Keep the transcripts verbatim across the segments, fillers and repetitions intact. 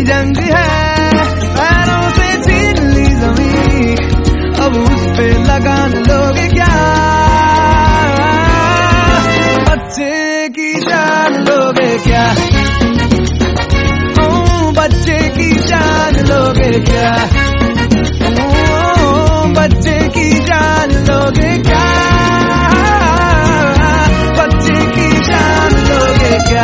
जंग है, पैरों से छीन ली जमीन, अब उस पे लगान लोगे क्या? बच्चे की जान लोगे क्या? ओ बच्चे की जान लोगे क्या? ओ बच्चे की जान लोगे क्या? बच्चे की जान लोगे क्या?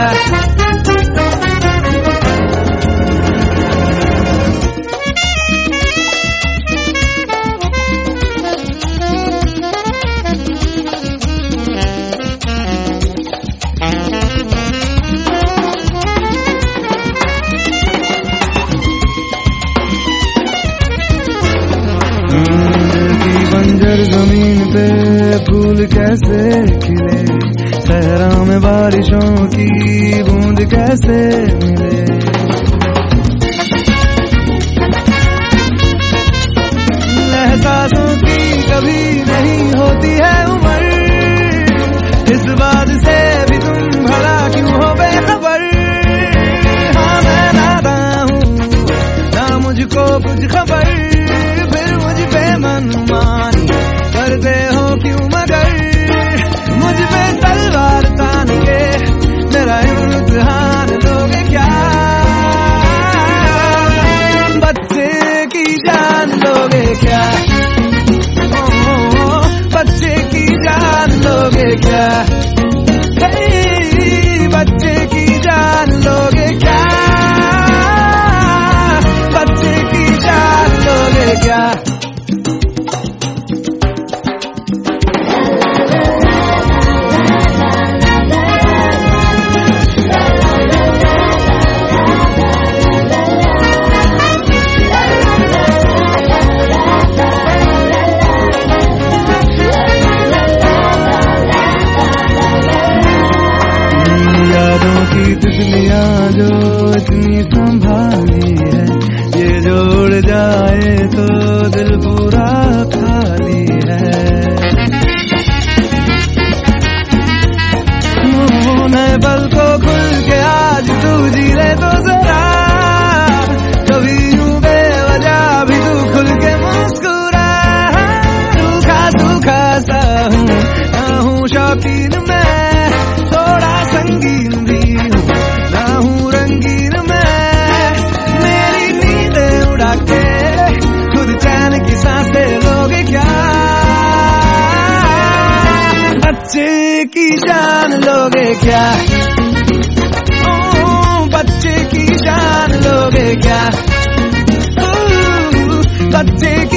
बंजर जमीन पे फूल कैसे खिले, सहरा में बारिशों की बूंद कैसे मिले। एहसासों की कभी नहीं होती है उम्र, इस बात से भी तुम भला क्यों हो बेखबर। हाँ मैं नादा हूँ ना मुझको कुछ खबर, फिर मुझ पे मनमानी करते हो क्यों मगर। मुझ पे तलवार तान के मेरा इम्तिहान लोगे क्या? बच्चे की जान लोगे क्या? ओ, ओ, बच्चे की जान लोगे क्या? हे, बच्चे की जान लोगे क्या? बच्चे की जान लोगे क्या? तितलियां जो इतनी संभाली है, ये जोड़ जाए तो दिल पूरा खाली है। नए पल को खुल के आज तू जी ले तो जरा, कभी यूं बेवजह भी तू खुल के मुस्कुरा। रूखा सूखा सा हूँ ना हूँ शौकीन मैं, थोड़ा संगीन भी ना हूँ रंगीन मैं। मेरी नींदें उड़ा के खुद चैन की सांसें लोगे क्या? बच्चे की जान लोगे क्या? ओ बच्चे की जान लोगे क्या? ओ, बच्चे की